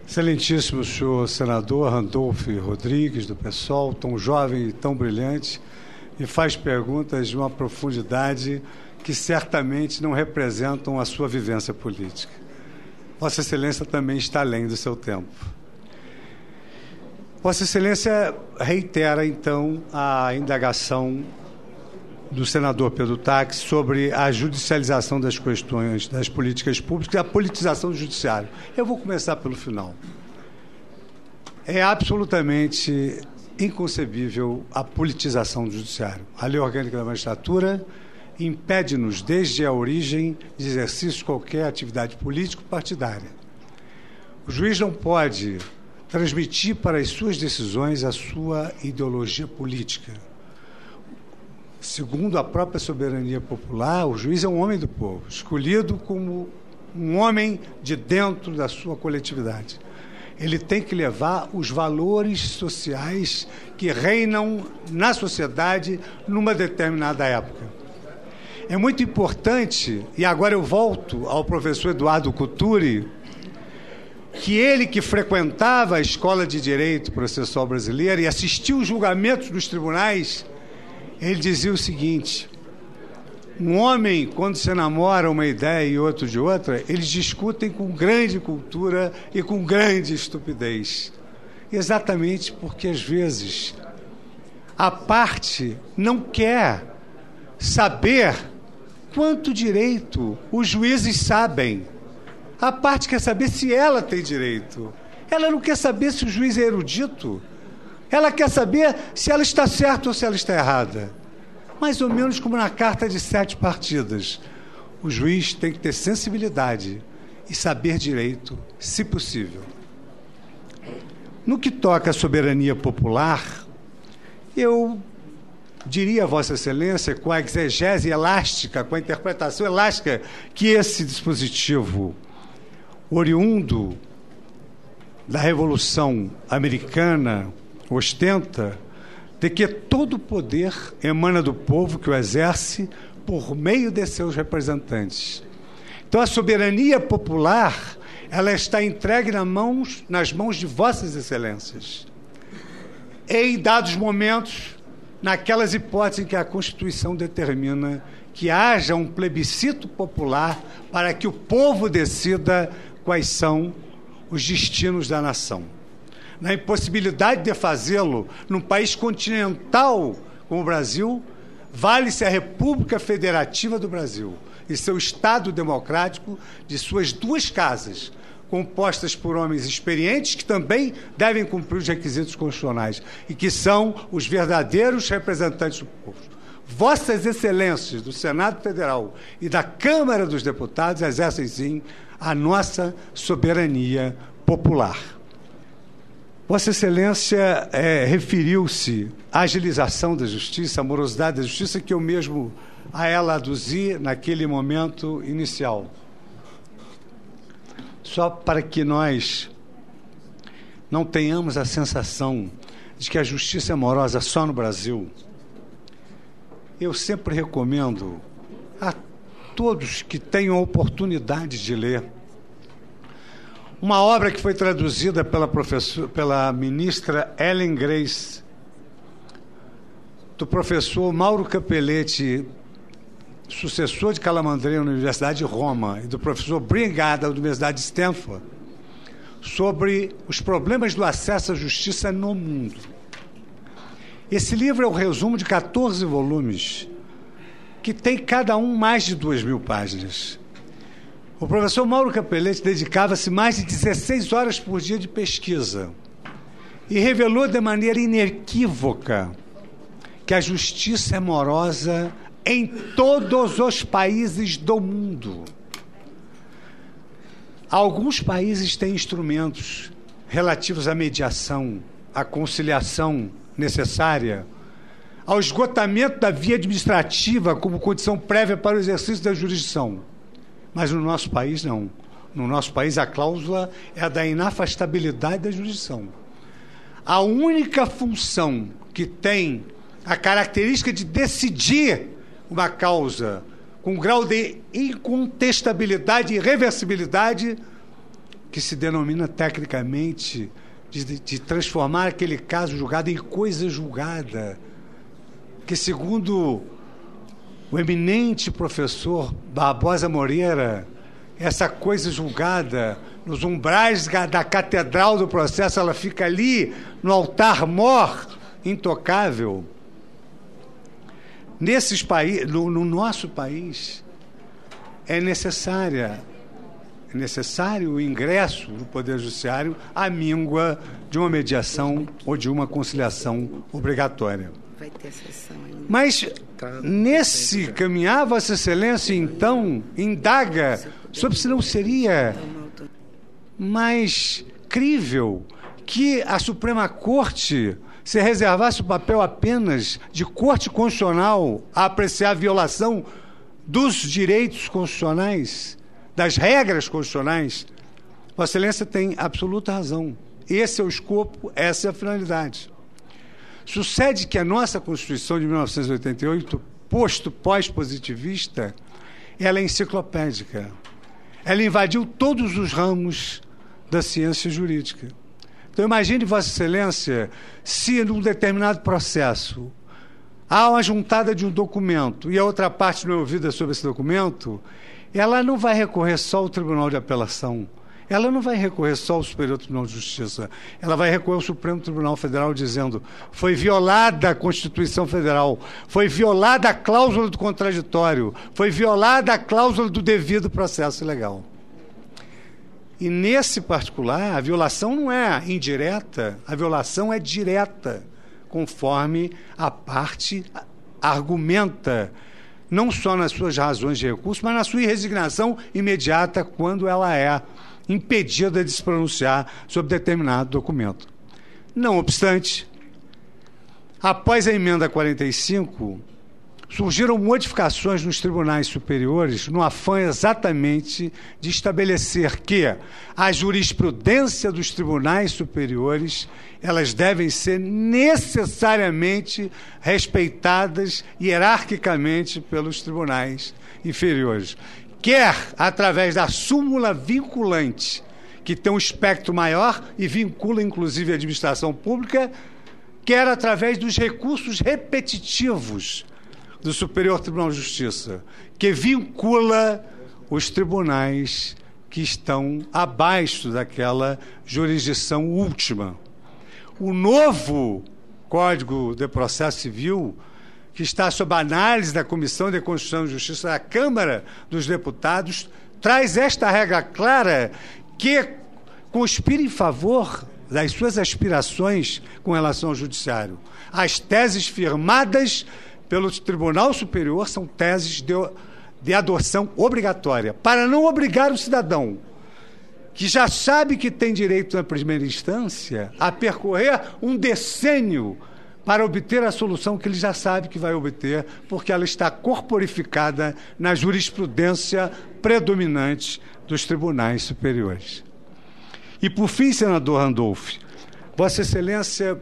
Excelentíssimo senhor senador Randolfo Rodrigues, do PSOL, tão jovem e tão brilhante, e faz perguntas de uma profundidade que certamente não representam a sua vivência política. Vossa Excelência também está além do seu tempo. Vossa Excelência reitera, então, a indagação do senador Pedro Táxi sobre a judicialização das questões das políticas públicas e a politização do judiciário. Eu vou começar pelo final. É absolutamente inconcebível a politização do judiciário. A Lei Orgânica da Magistratura impede-nos, desde a origem, de exercício de qualquer atividade político-partidária. O juiz não pode transmitir para as suas decisões a sua ideologia política. Segundo a própria soberania popular, o juiz é um homem do povo, escolhido como um homem de dentro da sua coletividade. Ele tem que levar os valores sociais que reinam na sociedade numa determinada época. É muito importante, e agora eu volto ao professor Eduardo Couturi, que ele que frequentava a Escola de Direito Processual Brasileira e assistiu os julgamentos dos tribunais, ele dizia o seguinte: um homem, quando se namora uma ideia e outro de outra, eles discutem com grande cultura e com grande estupidez. Exatamente porque, às vezes, a parte não quer saber quanto direito os juízes sabem. A parte quer saber se ela tem direito. Ela não quer saber se o juiz é erudito. Ela quer saber se ela está certa ou se ela está errada. Mais ou menos como na carta de 7 partidas. O juiz tem que ter sensibilidade e saber direito, se possível. No que toca à soberania popular, eu diria a Vossa Excelência, com a exegese elástica, com a interpretação elástica que esse dispositivo oriundo da Revolução Americana ostenta, de que todo o poder emana do povo que o exerce por meio de seus representantes. Então, a soberania popular, ela está entregue nas mãos de Vossas Excelências. Em dados momentos, naquelas hipóteses em que a Constituição determina que haja um plebiscito popular para que o povo decida quais são os destinos da nação. Na impossibilidade de fazê-lo num país continental como o Brasil, vale-se a República Federativa do Brasil e seu Estado democrático de suas duas casas, compostas por homens experientes que também devem cumprir os requisitos constitucionais e que são os verdadeiros representantes do povo. Vossas Excelências do Senado Federal e da Câmara dos Deputados exercem, sim, a nossa soberania popular. Vossa Excelência referiu-se à agilização da justiça, à morosidade da justiça, que eu mesmo a ela aduzi naquele momento inicial. Só para que nós não tenhamos a sensação de que a justiça é morosa só no Brasil, eu sempre recomendo a todos que tenham a oportunidade de ler uma obra que foi traduzida pela ministra Ellen Grace, do professor Mauro Capelletti, sucessor de Calamandrei na Universidade de Roma, e do professor Brigada, da Universidade de Stanford, sobre os problemas do acesso à justiça no mundo. Esse livro é o resumo de 14 volumes, que tem cada um mais de 2.000 páginas. O professor Mauro Capelletti dedicava-se mais de 16 horas por dia de pesquisa e revelou de maneira inequívoca que a justiça é morosa em todos os países do mundo. Alguns países têm instrumentos relativos à mediação, à conciliação necessária, ao esgotamento da via administrativa como condição prévia para o exercício da jurisdição. Mas no nosso país, não. No nosso país, a cláusula é a da inafastabilidade da jurisdição. A única função que tem a característica de decidir uma causa com grau de incontestabilidade e irreversibilidade, que se denomina tecnicamente de transformar aquele caso julgado em coisa julgada, que, segundo o eminente professor Barbosa Moreira, essa coisa julgada, nos umbrais da catedral do processo, ela fica ali no altar-mor intocável. No nosso país, é necessário o ingresso no Poder Judiciário à míngua de uma mediação ou de uma conciliação obrigatória. Vai ter sessão ainda. Mas, nesse caminhar, Vossa Excelência, então, indaga sobre se não seria mais crível que a Suprema Corte se reservasse o papel apenas de Corte Constitucional a apreciar a violação dos direitos constitucionais, das regras constitucionais. Vossa Excelência tem absoluta razão. Esse é o escopo, essa é a finalidade. Sucede que a nossa Constituição de 1988, posto pós-positivista, ela é enciclopédica. Ela invadiu todos os ramos da ciência jurídica. Então, imagine, Vossa Excelência, se num determinado processo há uma juntada de um documento e a outra parte não é ouvida sobre esse documento, ela não vai recorrer só ao Tribunal de Apelação, ela não vai recorrer só ao Superior Tribunal de Justiça, ela vai recorrer ao Supremo Tribunal Federal dizendo: foi violada a Constituição Federal, foi violada a cláusula do contraditório, foi violada a cláusula do devido processo legal. E nesse particular, a violação não é indireta, a violação é direta, conforme a parte argumenta, não só nas suas razões de recurso, mas na sua resignação imediata quando ela é impedida de se pronunciar sobre determinado documento. Não obstante, após a emenda 45, surgiram modificações nos tribunais superiores no afã exatamente de estabelecer que a jurisprudência dos tribunais superiores, elas devem ser necessariamente respeitadas hierarquicamente pelos tribunais inferiores. Quer através da súmula vinculante, que tem um espectro maior e vincula inclusive a administração pública, quer através dos recursos repetitivos do Superior Tribunal de Justiça, que vincula os tribunais que estão abaixo daquela jurisdição última. O novo Código de Processo Civil, que está sob análise da Comissão de Constituição e Justiça da Câmara dos Deputados, traz esta regra clara que conspira em favor das suas aspirações com relação ao Judiciário. As teses firmadas pelo Tribunal Superior são teses de adoção obrigatória, para não obrigar o cidadão, que já sabe que tem direito na primeira instância, a percorrer um decênio para obter a solução que ele já sabe que vai obter, porque ela está corporificada na jurisprudência predominante dos tribunais superiores. E, por fim, senador Randolph, Vossa Excelência,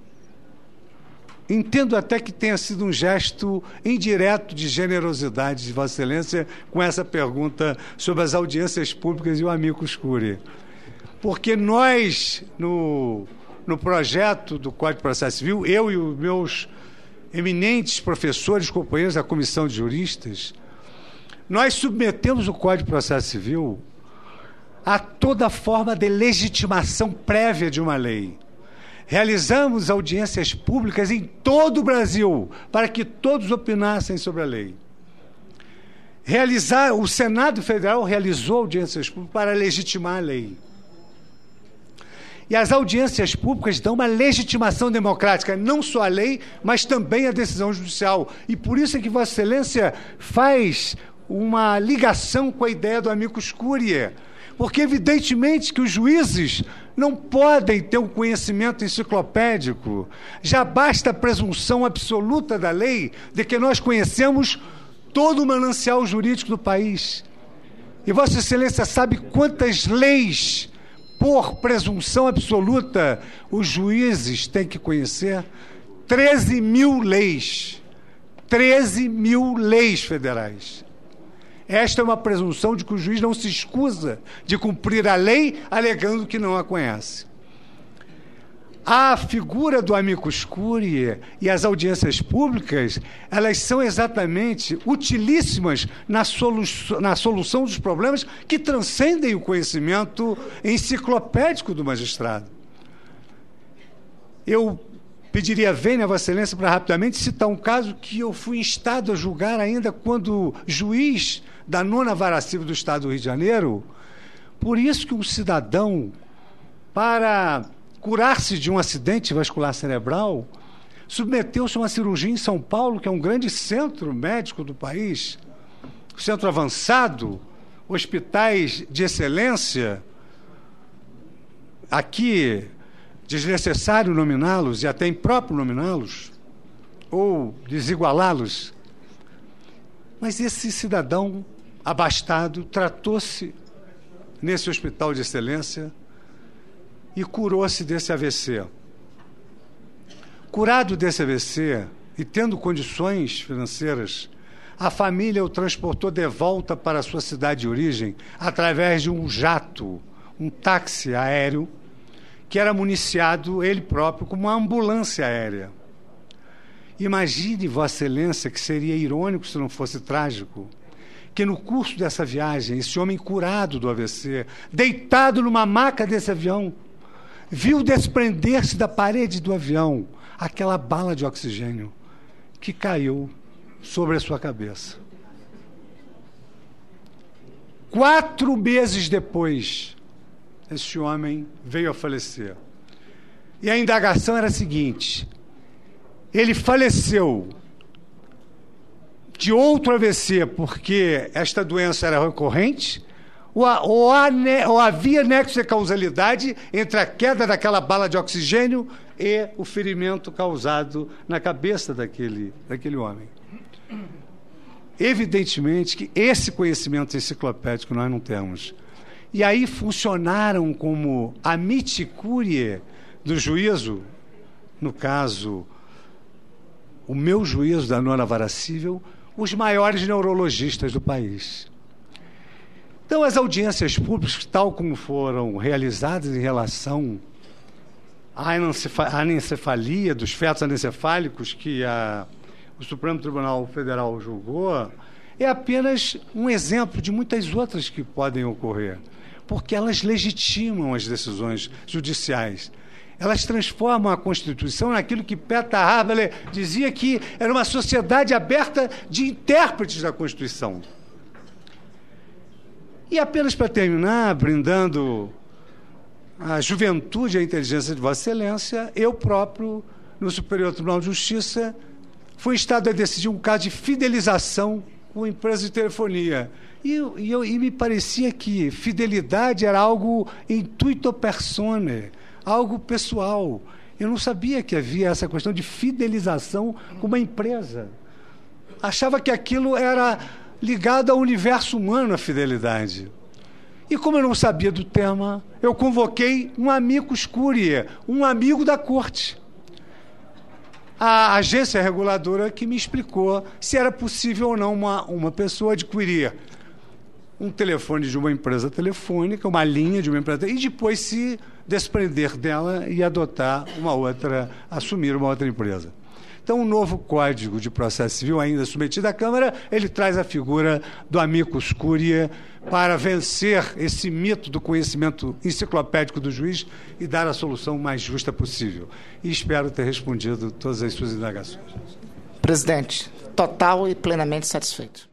entendo até que tenha sido um gesto indireto de generosidade de Vossa Excelência com essa pergunta sobre as audiências públicas e o amicus curiae. Porque nós, no projeto do Código de Processo Civil, eu e os meus eminentes professores, companheiros da Comissão de Juristas, nós submetemos o Código de Processo Civil a toda forma de legitimação prévia de uma lei. Realizamos audiências públicas em todo o Brasil, para que todos opinassem sobre a lei. O Senado Federal realizou audiências públicas para legitimar a lei. E as audiências públicas dão uma legitimação democrática, não só à lei, mas também à decisão judicial. E por isso é que Vossa Excelência faz uma ligação com a ideia do amicus curiae, porque evidentemente que os juízes não podem ter um conhecimento enciclopédico. Já basta a presunção absoluta da lei de que nós conhecemos todo o manancial jurídico do país. E Vossa Excelência sabe quantas leis, por presunção absoluta, os juízes têm que conhecer? 13 mil leis. 13 mil leis federais. Esta é uma presunção de que o juiz não se escusa de cumprir a lei alegando que não a conhece. A figura do amicus curiae e as audiências públicas, elas são exatamente utilíssimas na solução dos problemas que transcendem o conhecimento enciclopédico do magistrado. Eu pediria vênia a Vossa Excelência para rapidamente citar um caso que eu fui instado a julgar ainda quando juiz da 9ª Vara Civil do Estado do Rio de Janeiro. Por isso que um cidadão, para curar-se de um acidente vascular cerebral, submeteu-se a uma cirurgia em São Paulo, que é um grande centro médico do país, centro avançado, hospitais de excelência. Aqui, desnecessário nominá-los e até impróprio nominá-los, ou desigualá-los. Mas esse cidadão abastado tratou-se nesse hospital de excelência e curou-se desse AVC. Curado desse AVC e tendo condições financeiras, a família o transportou de volta para a sua cidade de origem através de um jato, um táxi aéreo, que era municiado, ele próprio, como uma ambulância aérea. Imagine, Vossa Excelência, que seria irônico se não fosse trágico, que no curso dessa viagem, esse homem curado do AVC, deitado numa maca desse avião, viu desprender-se da parede do avião aquela bala de oxigênio que caiu sobre a sua cabeça. 4 meses depois, esse homem veio a falecer. E a indagação era a seguinte: ele faleceu de outro AVC porque esta doença era recorrente, ou havia nexo de causalidade entre a queda daquela bala de oxigênio e o ferimento causado na cabeça daquele homem. Evidentemente que esse conhecimento enciclopédico nós não temos. E aí funcionaram como amici curiae do juízo, no caso, o meu juízo da 9ª Vara Civil, os maiores neurologistas do país. Então, as audiências públicas, tal como foram realizadas em relação à anencefalia, dos fetos anencefálicos que o Supremo Tribunal Federal julgou, é apenas um exemplo de muitas outras que podem ocorrer, porque elas legitimam as decisões judiciais. Elas transformam a Constituição naquilo que Peter Harvey dizia que era uma sociedade aberta de intérpretes da Constituição. E apenas para terminar, brindando a juventude e a inteligência de Vossa Excelência, eu próprio, no Superior Tribunal de Justiça, fui instado a decidir um caso de fidelização com empresa de telefonia. E me parecia que fidelidade era algo intuito personae, algo pessoal. Eu não sabia que havia essa questão de fidelização com uma empresa. Achava que aquilo era ligado ao universo humano, a fidelidade. E como eu não sabia do tema, eu convoquei um amicus curiae, um amigo da corte. A agência reguladora que me explicou se era possível ou não uma pessoa adquirir um telefone de uma empresa telefônica, uma linha de uma empresa, e depois se desprender dela e adotar uma outra, assumir uma outra empresa. Então, o novo Código de Processo Civil, ainda submetido à Câmara, ele traz a figura do amicus curiae para vencer esse mito do conhecimento enciclopédico do juiz e dar a solução mais justa possível. E espero ter respondido todas as suas indagações. Presidente, total e plenamente satisfeito.